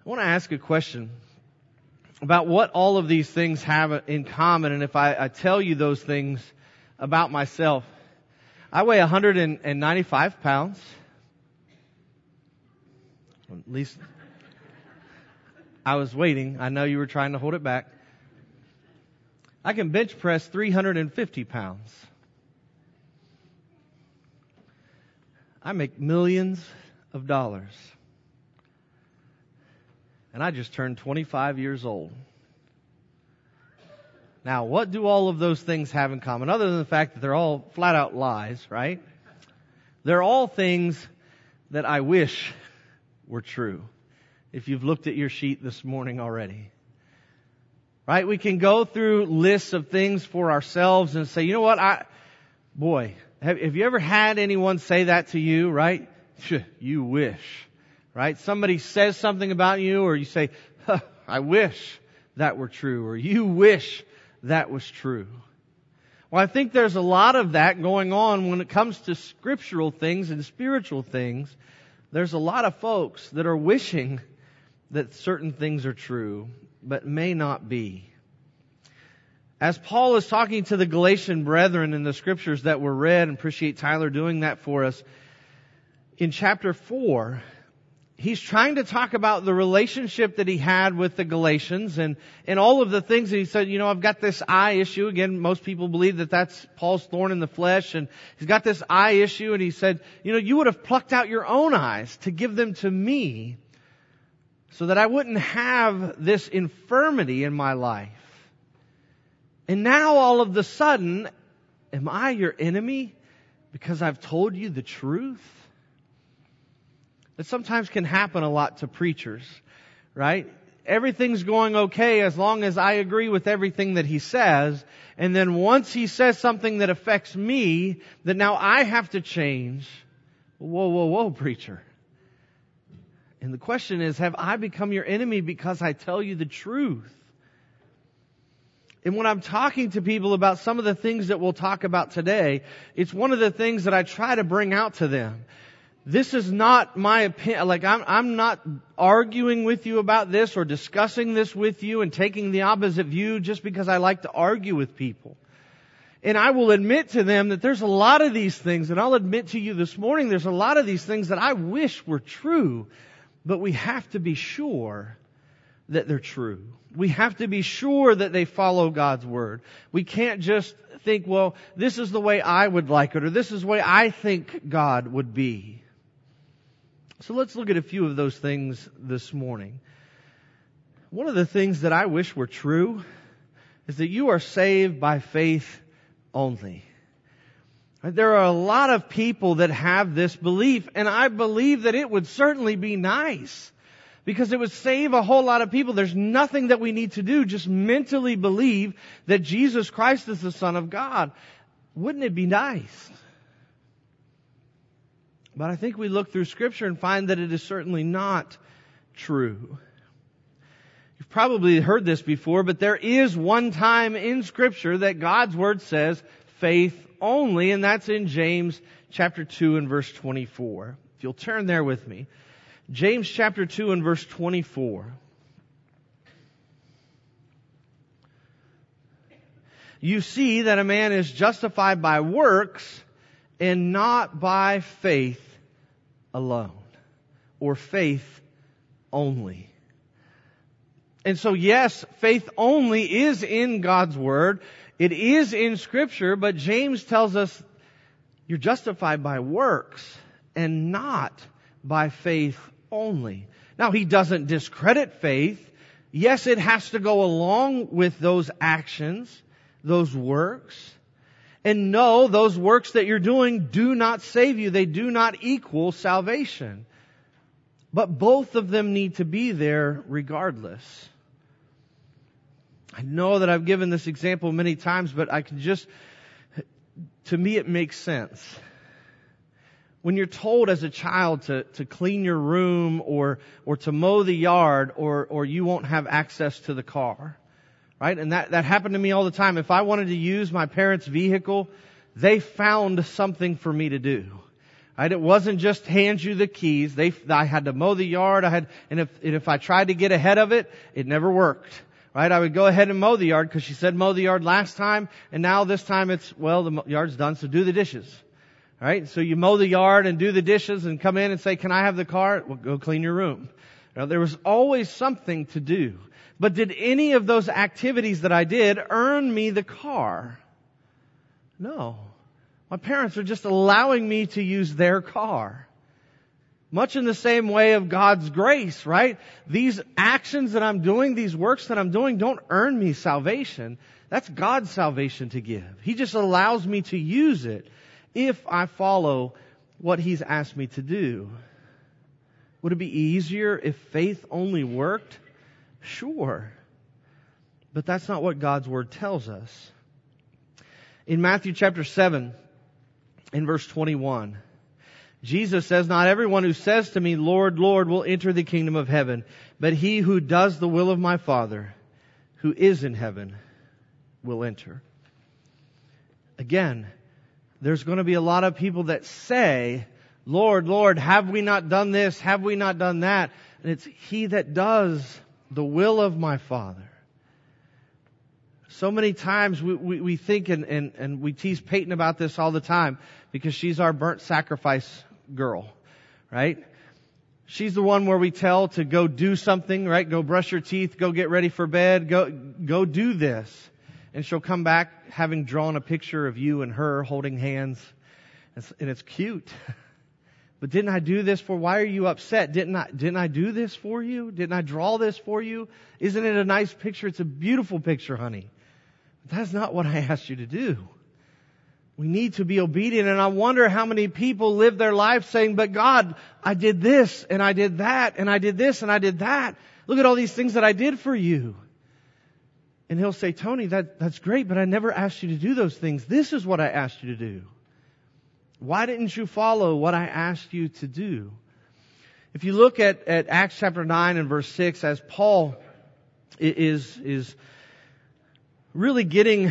I want to ask a question about what all of these things have in common. And if I tell you those things about myself, I weigh 195 pounds. At least I was waiting. I know you were trying to hold it back. I can bench press 350 pounds. I make millions of dollars. And I just turned 25 years old. Now, what do all of those things have in common? Other than the fact that they're all flat out lies, right? They're all things that I wish were true. If you've looked at your sheet this morning already. Right? We can go through lists of things for ourselves and say, you know what? Have you ever had anyone say that to you, right? You wish. Right? Somebody says something about you, or you say, I wish that were true, or you wish that was true. Well, I think there's a lot of that going on when it comes to scriptural things and spiritual things. There's a lot of folks that are wishing that certain things are true, but may not be. As Paul is talking to the Galatian brethren in the scriptures that were read, and appreciate Tyler doing that for us, in chapter 4, he's trying to talk about the relationship that he had with the Galatians and all of the things that he said, I've got this eye issue. Again, most people believe that that's Paul's thorn in the flesh, and he's got this eye issue, and he said, you would have plucked out your own eyes to give them to me so that I wouldn't have this infirmity in my life. And now all of a sudden, am I your enemy because I've told you the truth? That sometimes can happen a lot to preachers, right? Everything's going okay as long as I agree with everything that he says. And then once he says something that affects me, that now I have to change. Whoa, preacher. And the question is, have I become your enemy because I tell you the truth? And when I'm talking to people about some of the things that we'll talk about today, it's one of the things that I try to bring out to them. This is not my opinion. I'm not arguing with you about this or discussing this with you and taking the opposite view just because I like to argue with people. And I will admit to them that there's a lot of these things, and I'll admit to you this morning, there's a lot of these things that I wish were true, but we have to be sure that they're true. We have to be sure that they follow God's Word. We can't just think, well, this is the way I would like it, or this is the way I think God would be. So let's look at a few of those things this morning. One of the things that I wish were true is that you are saved by faith only. There are a lot of people that have this belief, and I believe that it would certainly be nice because it would save a whole lot of people. There's nothing that we need to do, just mentally believe that Jesus Christ is the Son of God. Wouldn't it be nice? But I think we look through Scripture and find that it is certainly not true. You've probably heard this before, but there is one time in Scripture that God's Word says faith only, and that's in James chapter 2 and verse 24. If you'll turn there with me. James chapter 2 and verse 24. You see that a man is justified by works and not by faith alone, or faith only. And so yes, faith only is in God's Word. It is in Scripture, but James tells us you're justified by works and not by faith only. Now, he doesn't discredit faith. Yes, it has to go along with those actions, those works. And no, those works that you're doing do not save you. They do not equal salvation. But both of them need to be there regardless. I know that I've given this example many times, but to me it makes sense. When you're told as a child to clean your room or to mow the yard or you won't have access to the car. Right? And that happened to me all the time. If I wanted to use my parents' vehicle, they found something for me to do. Right? It wasn't just hand you the keys. I had to mow the yard. And if I tried to get ahead of it, it never worked. Right? I would go ahead and mow the yard because she said mow the yard last time, and now this time the yard's done, so do the dishes. Right? So you mow the yard and do the dishes and come in and say, can I have the car? Well, go clean your room. There was always something to do. But did any of those activities that I did earn me the car? No. My parents are just allowing me to use their car. Much in the same way of God's grace, right? These actions that I'm doing, these works that I'm doing, don't earn me salvation. That's God's salvation to give. He just allows me to use it if I follow what He's asked me to do. Would it be easier if faith only worked? Sure. But that's not what God's Word tells us. In Matthew chapter 7, in verse 21, Jesus says, not everyone who says to me, Lord, Lord, will enter the kingdom of heaven, but he who does the will of my Father, who is in heaven, will enter. Again, there's going to be a lot of people that say, Lord, Lord, have we not done this? Have we not done that? And it's he that does the will of my Father. So many times we think and we tease Peyton about this all the time because she's our burnt sacrifice girl, right? She's the one where we tell to go do something, right? Go brush your teeth, go get ready for bed, go do this. And she'll come back having drawn a picture of you and her holding hands. And it's cute. But didn't I do this for, why are you upset? Didn't I do this for you? Didn't I draw this for you? Isn't it a nice picture? It's a beautiful picture, honey. But that's not what I asked you to do. We need to be obedient, and I wonder how many people live their life saying, but God, I did this, and I did that, and I did this, and I did that. Look at all these things that I did for you. And He'll say, Tony, that's great, but I never asked you to do those things. This is what I asked you to do. Why didn't you follow what I asked you to do? If you look at Acts chapter 9 and verse 6, as Paul is really getting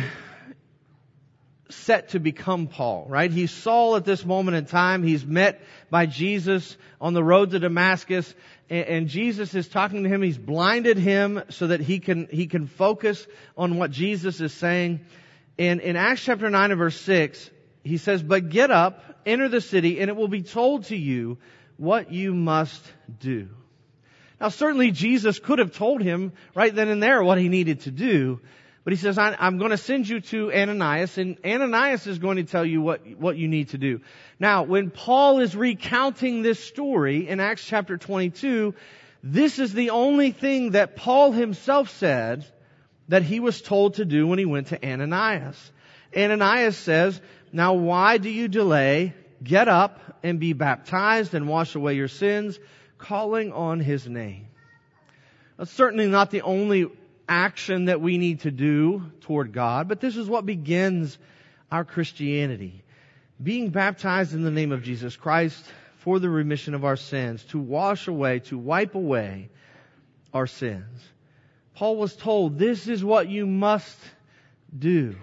set to become Paul, right? He's Saul at this moment in time. He's met by Jesus on the road to Damascus, and Jesus is talking to him. He's blinded him so that he can focus on what Jesus is saying. And in Acts chapter 9 and verse 6, he says, but get up, enter the city, and it will be told to you what you must do. Now certainly Jesus could have told him right then and there what he needed to do. But he says, I'm going to send you to Ananias, and Ananias is going to tell you what you need to do. Now, when Paul is recounting this story in Acts chapter 22, this is the only thing that Paul himself said that he was told to do when he went to Ananias. Ananias says, now why do you delay? Get up and be baptized and wash away your sins, calling on His name. That's certainly not the only action that we need to do toward God, but this is what begins our Christianity. Being baptized in the name of Jesus Christ for the remission of our sins, to wash away, to wipe away our sins. Paul was told, this is what you must do.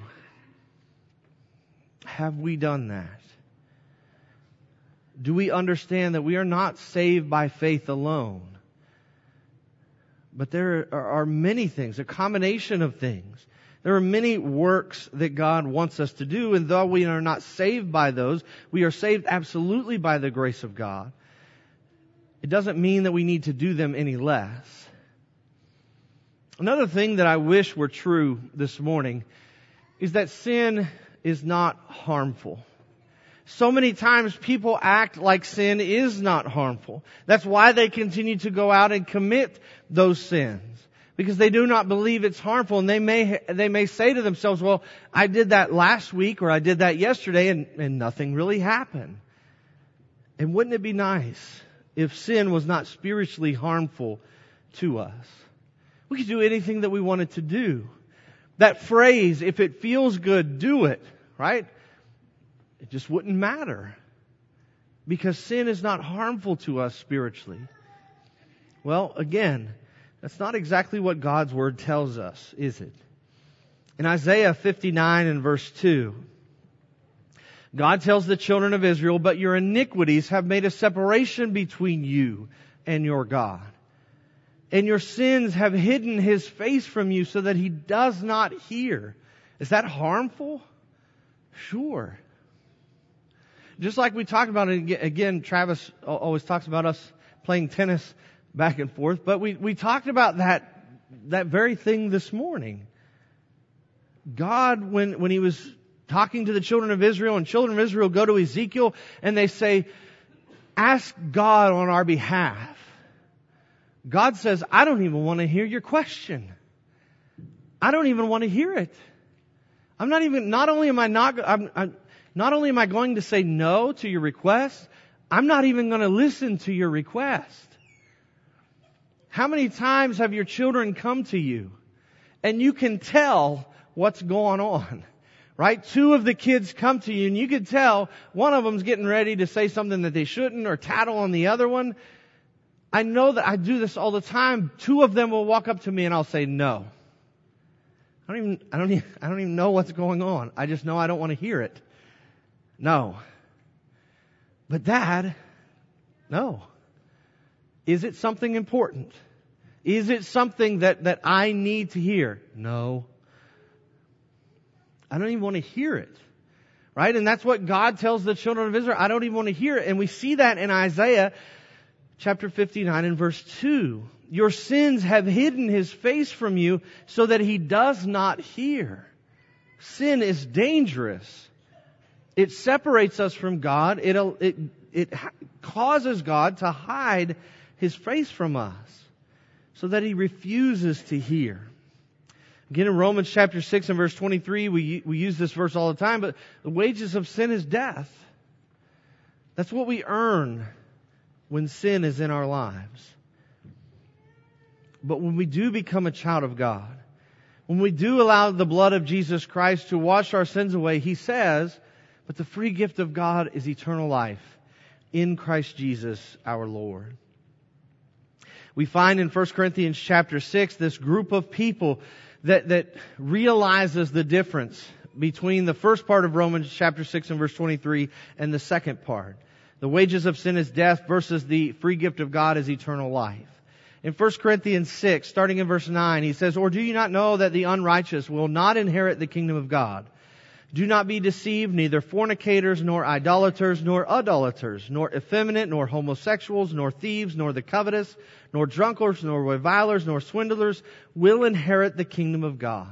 Have we done that? Do we understand that we are not saved by faith alone? But there are many things, a combination of things. There are many works that God wants us to do, and though we are not saved by those, we are saved absolutely by the grace of God. It doesn't mean that we need to do them any less. Another thing that I wish were true this morning is that sin is not harmful. So many times people act like sin is not harmful. That's why they continue to go out and commit those sins. Because they do not believe it's harmful, and they may say to themselves, well, I did that last week or I did that yesterday and nothing really happened. And wouldn't it be nice if sin was not spiritually harmful to us? We could do anything that we wanted to do. That phrase, if it feels good, do it, right? It just wouldn't matter. Because sin is not harmful to us spiritually. Well, again, that's not exactly what God's Word tells us, is it? In Isaiah 59 and verse 2, God tells the children of Israel, but your iniquities have made a separation between you and your God. And your sins have hidden His face from you so that He does not hear. Is that harmful? Sure. Just like we talked about it again, Travis always talks about us playing tennis back and forth, but we talked about that very thing this morning. God, when He was talking to the children of Israel, and children of Israel go to Ezekiel and they say, ask God on our behalf. God says, I don't even want to hear your question. I don't even want to hear it. Not only am I going to say no to your request, I'm not even going to listen to your request. How many times have your children come to you and you can tell what's going on? Right? Two of the kids come to you and you can tell one of them's getting ready to say something that they shouldn't or tattle on the other one. I know that I do this all the time. Two of them will walk up to me and I'll say no. I don't even know what's going on. I just know I don't want to hear it. No. But Dad, no. Is it something important? Is it something that I need to hear? No. I don't even want to hear it. Right? And that's what God tells the children of Israel. I don't even want to hear it. And we see that in Isaiah chapter 59 and verse 2. Your sins have hidden His face from you so that He does not hear. Sin is dangerous. It separates us from God. It causes God to hide His face from us so that He refuses to hear. Again, in Romans chapter 6 and verse 23, we use this verse all the time, but the wages of sin is death. That's what we earn when sin is in our lives. But when we do become a child of God, when we do allow the blood of Jesus Christ to wash our sins away, He says, but the free gift of God is eternal life in Christ Jesus our Lord. We find in 1 Corinthians chapter 6 this group of people that realizes the difference between the first part of Romans chapter 6 and verse 23 and the second part. The wages of sin is death versus the free gift of God is eternal life. In 1 Corinthians 6, starting in verse 9, he says, or do you not know that the unrighteous will not inherit the kingdom of God? Do not be deceived, neither fornicators, nor idolaters, nor idolaters, nor effeminate, nor homosexuals, nor thieves, nor the covetous, nor drunkards, nor revilers, nor swindlers will inherit the kingdom of God.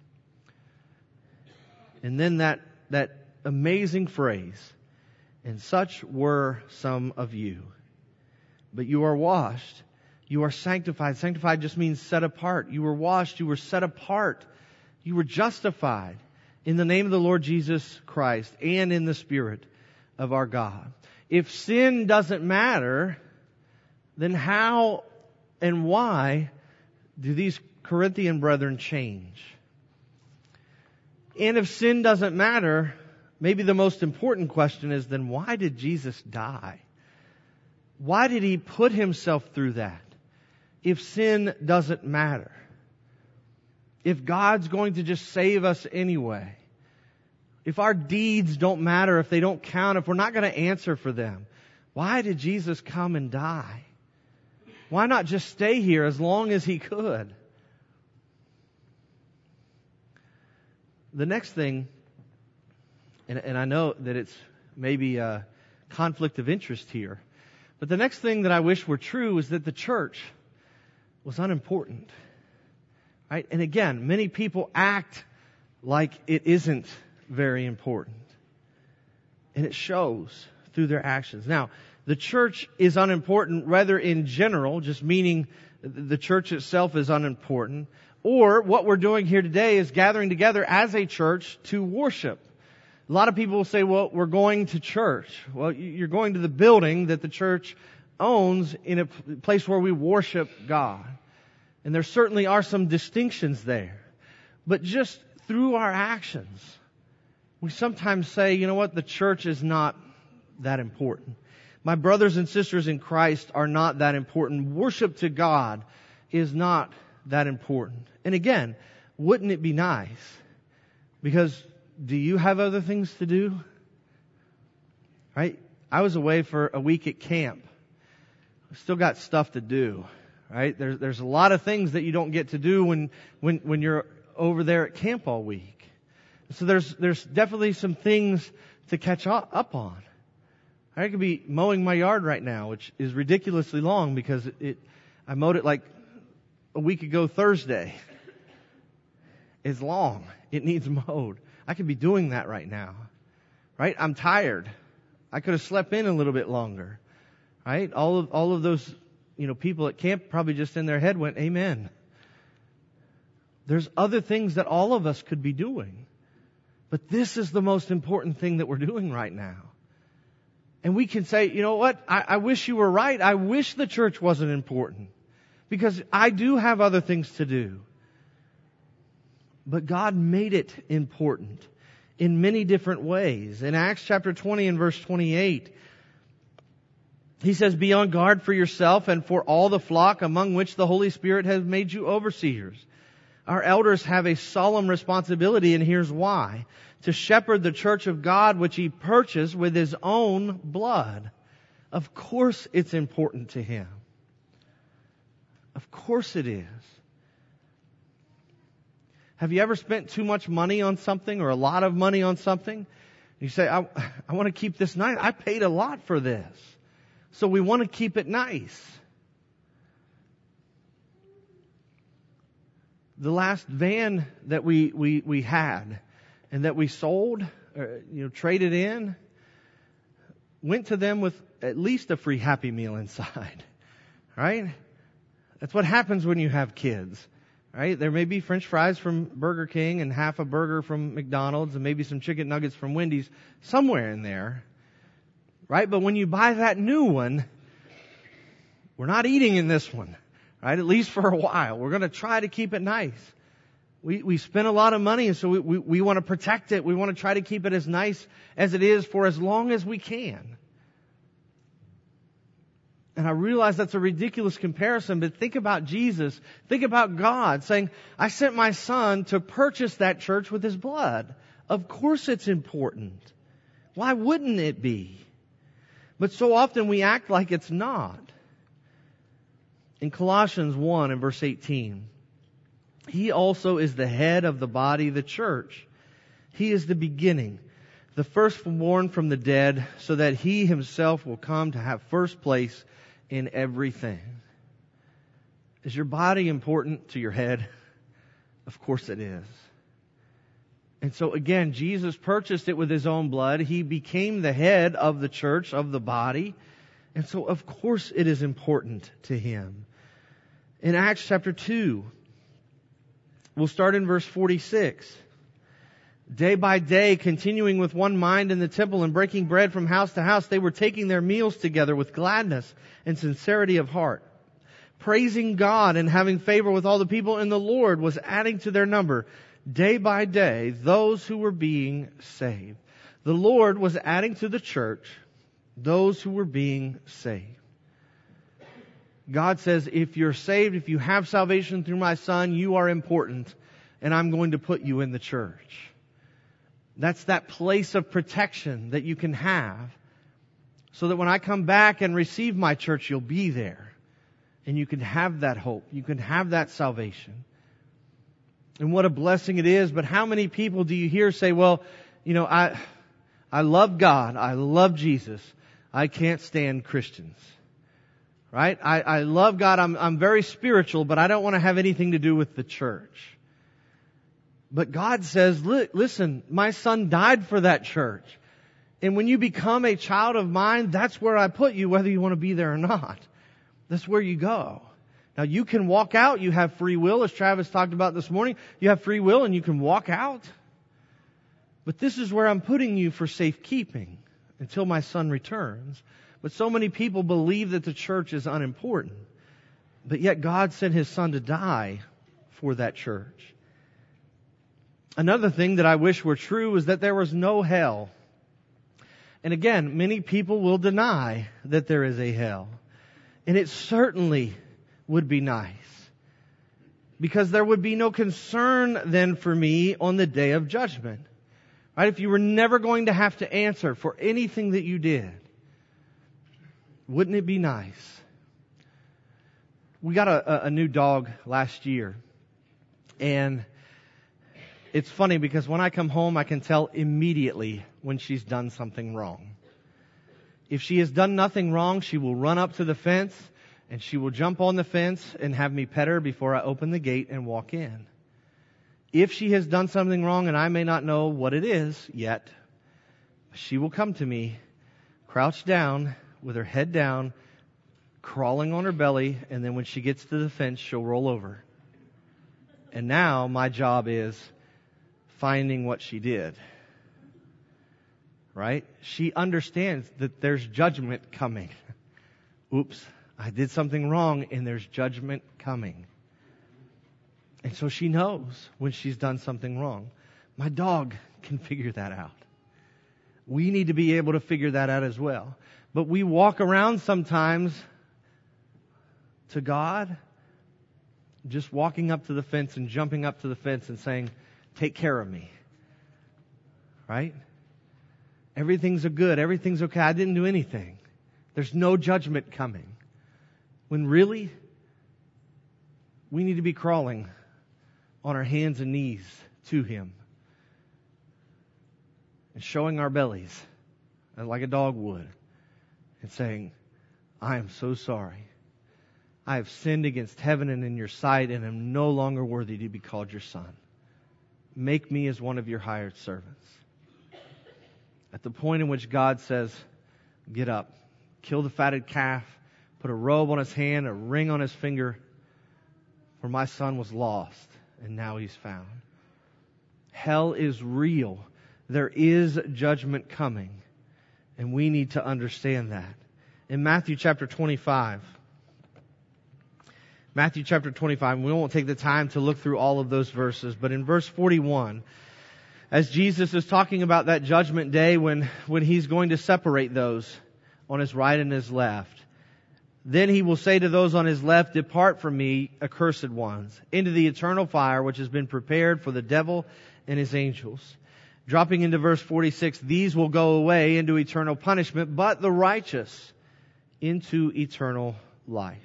And then that amazing phrase, and such were some of you. But you are washed. You are sanctified. Sanctified just means set apart. You were washed. You were set apart. You were justified in the name of the Lord Jesus Christ and in the Spirit of our God. If sin doesn't matter, then how and why do these Corinthian brethren change? And if sin doesn't matter, maybe the most important question is, then why did Jesus die? Why did He put Himself through that? If sin doesn't matter. If God's going to just save us anyway. If our deeds don't matter, if they don't count, if we're not going to answer for them. Why did Jesus come and die? Why not just stay here as long as He could? The next thing, and I know that it's maybe a conflict of interest here, but the next thing that I wish were true is that the church was unimportant. Right? And again, many people act like it isn't very important. And it shows through their actions. Now, the church is unimportant rather in general, just meaning the church itself is unimportant. Or what we're doing here today is gathering together as a church to worship. A lot of people will say, well, we're going to church. Well, you're going to the building that the church owns in a place where we worship God. And there certainly are some distinctions there. But just through our actions, we sometimes say, you know what, the church is not that important. My brothers and sisters in Christ are not that important. Worship to God is not that important. And again, wouldn't it be nice? Because do you have other things to do? right? I was away for a week at camp. I still got stuff to do, right? There's a lot of things that you don't get to do when you're over there at camp all week. So there's definitely some things to catch up on. I could be mowing my yard right now, which is ridiculously long because I mowed it like a week ago Thursday. It's long. It needs mowed. I could be doing that right now, right? I'm tired. I could have slept in a little bit longer, right? All of those, people at camp probably just in their head went, amen. There's other things that all of us could be doing. But this is the most important thing that we're doing right now. And we can say, you know what? I wish you were right. I wish the church wasn't important. Because I do have other things to do. But God made it important in many different ways. In Acts chapter 20 and verse 28, He says, be on guard for yourself and for all the flock among which the Holy Spirit has made you overseers. Our elders have a solemn responsibility, and here's why. To shepherd the church of God which He purchased with His own blood. Of course it's important to Him. Of course it is. Have you ever spent too much money on something or a lot of money on something? You say, I want to keep this nice. I paid a lot for this. So we want to keep it nice. The last van that we had and that we sold, traded in, went to them with at least a free Happy Meal inside. Right? That's what happens when you have kids. Right? There may be French fries from Burger King and half a burger from McDonald's and maybe some chicken nuggets from Wendy's somewhere in there. Right? But when you buy that new one, we're not eating in this one. Right? At least for a while. We're going to try to keep it nice. We spend a lot of money, and so we want to protect it. We want to try to keep it as nice as it is for as long as we can. And I realize that's a ridiculous comparison, but think about Jesus. Think about God saying, I sent my Son to purchase that church with His blood. Of course it's important. Why wouldn't it be? But so often we act like it's not. In Colossians 1 and verse 18, He also is the head of the body, the church. He is the beginning, the firstborn from the dead, so that He Himself will come to have first place in everything. Is your body important to your head? Of course it is. And so again, Jesus purchased it with His own blood. He became the head of the church, of the body. And so of course it is important to Him. In Acts chapter 2, we'll start in verse 46. Day by day, continuing with one mind in the temple and breaking bread from house to house, they were taking their meals together with gladness and sincerity of heart, praising God and having favor with all the people. And the Lord was adding to their number day by day those who were being saved. The Lord was adding to the church those who were being saved. God says, if you're saved, if you have salvation through my Son, you are important, and I'm going to put you in the church. That's that place of protection that you can have, so that when I come back and receive my church, you'll be there. And you can have that hope. You can have that salvation. And what a blessing it is. But how many people do you hear say, well, I love God. I love Jesus. I can't stand Christians. Right? I love God. I'm very spiritual, but I don't want to have anything to do with the church. But God says, listen, my Son died for that church. And when you become a child of mine, that's where I put you, whether you want to be there or not. That's where you go. Now you can walk out. You have free will, as Travis talked about this morning. You have free will and you can walk out. But this is where I'm putting you for safekeeping until my Son returns. But so many people believe that the church is unimportant. But yet God sent His Son to die for that church. Another thing that I wish were true is that there was no hell. And again, many people will deny that there is a hell. And it certainly would be nice. Because there would be no concern then for me on the day of judgment. Right? If you were never going to have to answer for anything that you did, wouldn't it be nice? We got a new dog last year. And it's funny because when I come home, I can tell immediately when she's done something wrong. If she has done nothing wrong, she will run up to the fence and she will jump on the fence and have me pet her before I open the gate and walk in. If she has done something wrong and I may not know what it is yet, she will come to me, crouch down with her head down, crawling on her belly, and then when she gets to the fence, she'll roll over. And now my job is finding what she did. Right? She understands that there's judgment coming. Oops, I did something wrong and there's judgment coming. And so she knows when she's done something wrong. My dog can figure that out. We need to be able to figure that out as well. But we walk around sometimes to God, just walking up to the fence and jumping up to the fence and saying, take care of me. Right? Everything's good. Everything's okay. I didn't do anything. There's no judgment coming. When really, we need to be crawling on our hands and knees to Him and showing our bellies like a dog would and saying, I am so sorry. I have sinned against heaven and in your sight and am no longer worthy to be called your son. Make me as one of your hired servants. At the point in which God says, get up, kill the fatted calf, put a robe on his hand, a ring on his finger, for my son was lost and now he's found. Hell is real. There is judgment coming, and we need to understand that. In Matthew chapter 25, we won't take the time to look through all of those verses, but in verse 41, as Jesus is talking about that judgment day when He's going to separate those on His right and His left, then He will say to those on His left, depart from me, accursed ones, into the eternal fire which has been prepared for the devil and his angels. Dropping into verse 46, these will go away into eternal punishment, but the righteous into eternal life.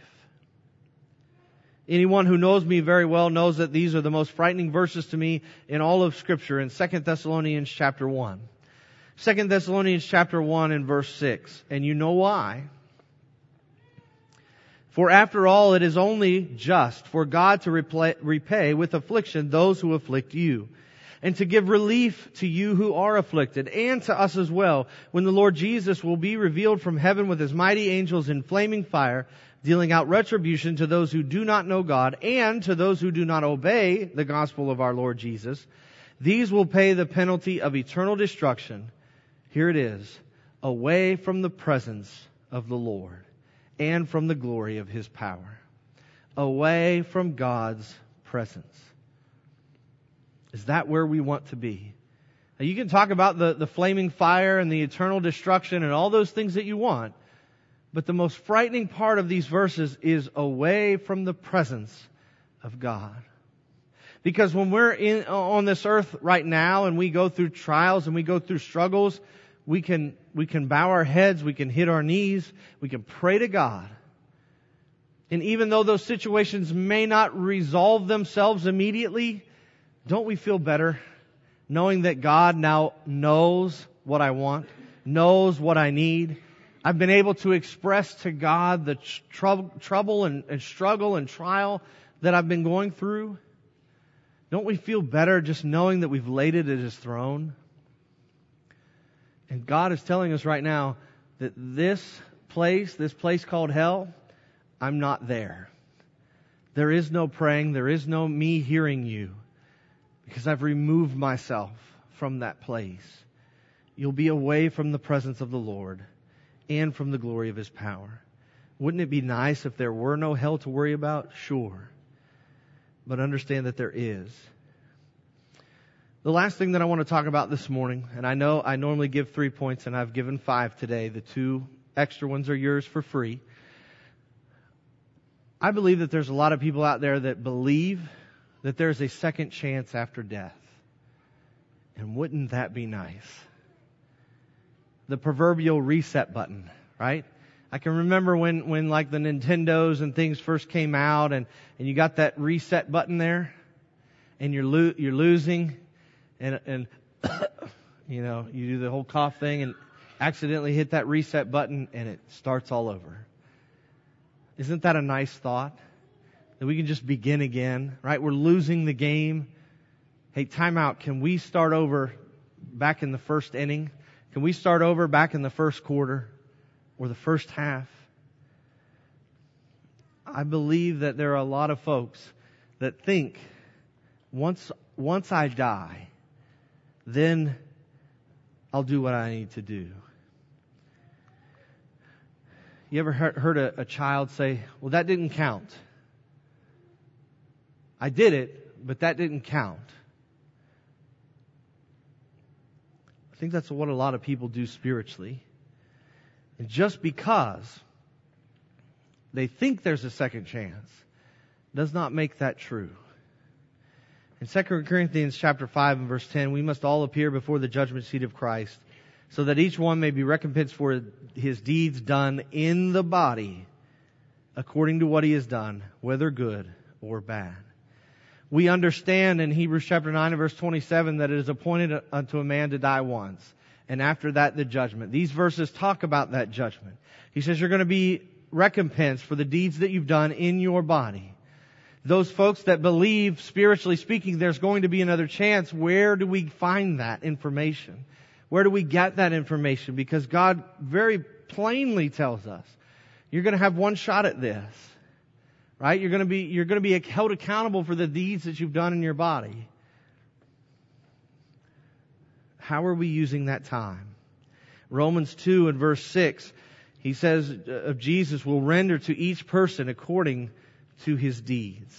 Anyone who knows me very well knows that these are the most frightening verses to me in all of Scripture in 2 Thessalonians chapter 1. 2 Thessalonians chapter 1 and verse 6. And you know why? For after all, it is only just for God to repay with affliction those who afflict you, and to give relief to you who are afflicted, and to us as well, when the Lord Jesus will be revealed from heaven with His mighty angels in flaming fire, dealing out retribution to those who do not know God, and to those who do not obey the gospel of our Lord Jesus. These will pay the penalty of eternal destruction. Here it is, away from the presence of the Lord and from the glory of His power. Away from God's presence. Is that where we want to be? Now you can talk about the flaming fire and the eternal destruction and all those things that you want, but the most frightening part of these verses is away from the presence of God. Because when we're on this earth right now and we go through trials and we go through struggles, we can bow our heads, we can hit our knees, we can pray to God. And even though those situations may not resolve themselves immediately, don't we feel better knowing that God now knows what I want, knows what I need? I've been able to express to God the trouble and struggle and trial that I've been going through. Don't we feel better just knowing that we've laid it at His throne? And God is telling us right now that this place called hell, I'm not there. There is no praying, there is no me hearing you, because I've removed myself from that place. You'll be away from the presence of the Lord and from the glory of His power. Wouldn't it be nice if there were no hell to worry about? Sure. But understand that there is. The last thing that I want to talk about this morning, and I know I normally give 3 points and I've given 5 today. The 2 extra ones are yours for free. I believe that there's a lot of people out there that believe that there's a second chance after death. And wouldn't that be nice? The proverbial reset button, right? I can remember when like the Nintendos and things first came out and you got that reset button there and you're losing and you know, you do the whole cough thing and accidentally hit that reset button and it starts all over. Isn't that a nice thought? That we can just begin again, right? We're losing the game. Hey, time out. Can we start over back in the first inning? Can we start over back in the first quarter or the first half? I believe that there are a lot of folks that think once I die, then I'll do what I need to do. You ever heard a child say, well, that didn't count. I did it, but that didn't count. I think that's what a lot of people do spiritually. And just because they think there's a second chance does not make that true. In 2 Corinthians chapter 5 and verse 10, we must all appear before the judgment seat of Christ, so that each one may be recompensed for his deeds done in the body, according to what he has done, whether good or bad. We understand in Hebrews chapter 9 and verse 27 that it is appointed unto a man to die once, and after that the judgment. These verses talk about that judgment. He says you're going to be recompensed for the deeds that you've done in your body. Those folks that believe, spiritually speaking, there's going to be another chance, where do we find that information? Where do we get that information? Because God very plainly tells us, you're going to have one shot at this. Right? You're going to be held accountable for the deeds that you've done in your body. How are we using that time? Romans 2 and verse 6, he says of Jesus, will render to each person according to his deeds.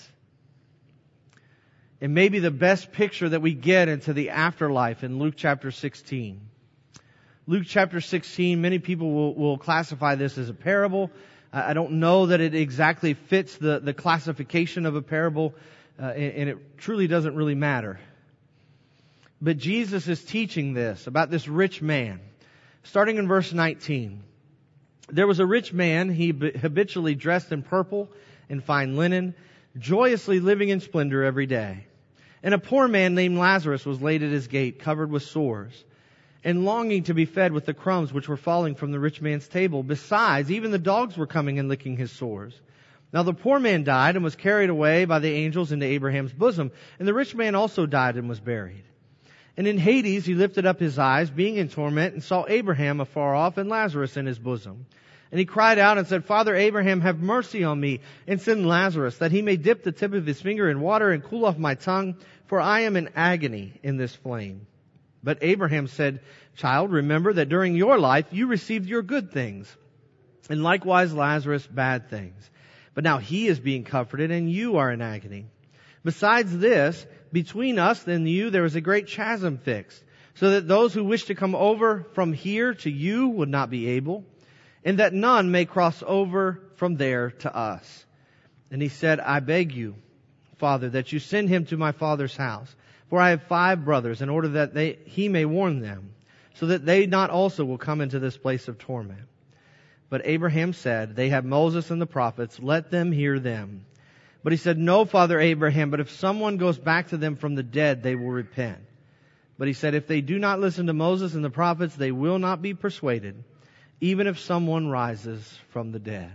And maybe the best picture that we get into the afterlife in Luke chapter 16. Luke chapter 16, many people will classify this as a parable. I don't know that it exactly fits the classification of a parable, and it truly doesn't really matter. But Jesus is teaching this about this rich man. Starting in verse 19. There was a rich man, he habitually dressed in purple and fine linen, joyously living in splendor every day. And a poor man named Lazarus was laid at his gate, covered with sores, and longing to be fed with the crumbs which were falling from the rich man's table. Besides, even the dogs were coming and licking his sores. Now the poor man died and was carried away by the angels into Abraham's bosom. And the rich man also died and was buried. And in Hades he lifted up his eyes, being in torment, and saw Abraham afar off and Lazarus in his bosom. And he cried out and said, Father Abraham, have mercy on me, and send Lazarus, that he may dip the tip of his finger in water and cool off my tongue, for I am in agony in this flame. But Abraham said, Child, remember that during your life you received your good things, and likewise Lazarus bad things. But now he is being comforted, and you are in agony. Besides this, between us and you there is a great chasm fixed, so that those who wish to come over from here to you would not be able, and that none may cross over from there to us. And he said, I beg you, Father, that you send him to my father's house. For I have 5 brothers, in order that he may warn them, so that they not also will come into this place of torment. But Abraham said, They have Moses and the prophets, let them hear them. But he said, No, Father Abraham, but if someone goes back to them from the dead, they will repent. But he said, If they do not listen to Moses and the prophets, they will not be persuaded, even if someone rises from the dead.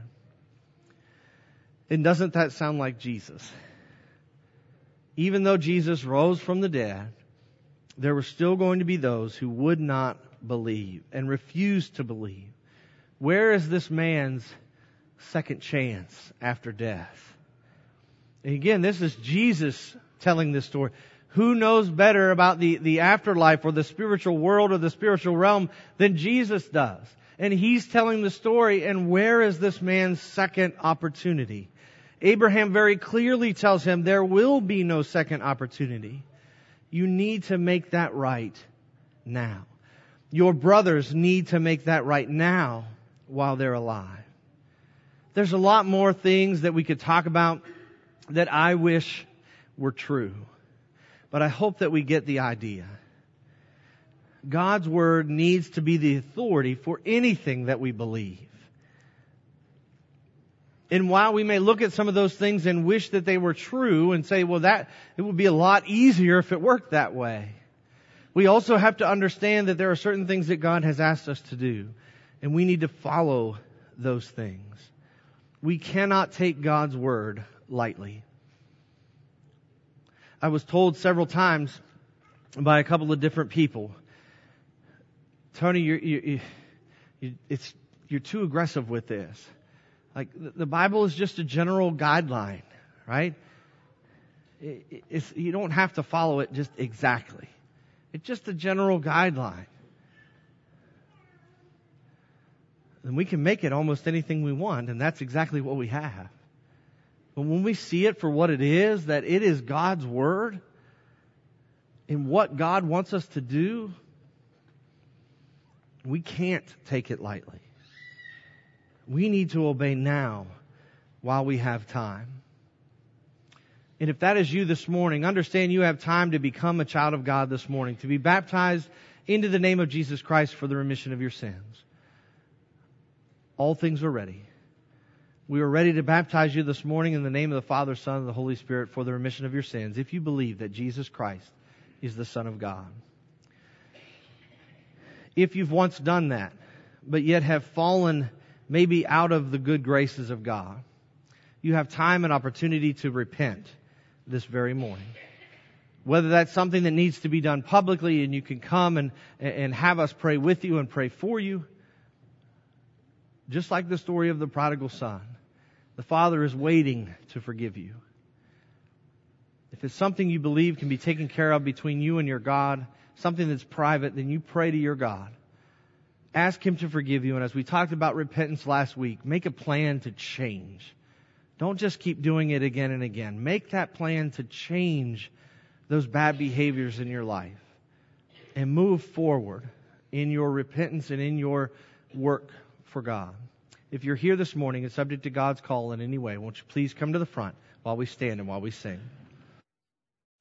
And doesn't that sound like Jesus? Even though Jesus rose from the dead, there were still going to be those who would not believe and refused to believe. Where is this man's second chance after death? And again, this is Jesus telling this story. Who knows better about the afterlife or the spiritual world or the spiritual realm than Jesus does? And he's telling the story, and where is this man's second opportunity? Abraham very clearly tells him there will be no second opportunity. You need to make that right now. Your brothers need to make that right now while they're alive. There's a lot more things that we could talk about that I wish were true. But I hope that we get the idea. God's Word needs to be the authority for anything that we believe. And while we may look at some of those things and wish that they were true and say, well, it would be a lot easier if it worked that way, we also have to understand that there are certain things that God has asked us to do, and we need to follow those things. We cannot take God's Word lightly. I was told several times by a couple of different people, Tony, you're too aggressive with this. Like, the Bible is just a general guideline, right? You don't have to follow it just exactly. It's just a general guideline. And we can make it almost anything we want, and that's exactly what we have. But when we see it for what it is, that it is God's Word, and what God wants us to do, we can't take it lightly. We need to obey now while we have time. And if that is you this morning, understand you have time to become a child of God this morning, to be baptized into the name of Jesus Christ for the remission of your sins. All things are ready. We are ready to baptize you this morning in the name of the Father, Son, and the Holy Spirit for the remission of your sins, if you believe that Jesus Christ is the Son of God. If you've once done that, but yet have fallen maybe out of the good graces of God, you have time and opportunity to repent this very morning. Whether that's something that needs to be done publicly and you can come and have us pray with you and pray for you. Just like the story of the prodigal son, the Father is waiting to forgive you. If it's something you believe can be taken care of between you and your God, something that's private, then you pray to your God. Ask Him to forgive you. And as we talked about repentance last week, make a plan to change. Don't just keep doing it again and again. Make that plan to change those bad behaviors in your life and move forward in your repentance and in your work for God. If you're here this morning and subject to God's call in any way, won't you please come to the front while we stand and while we sing.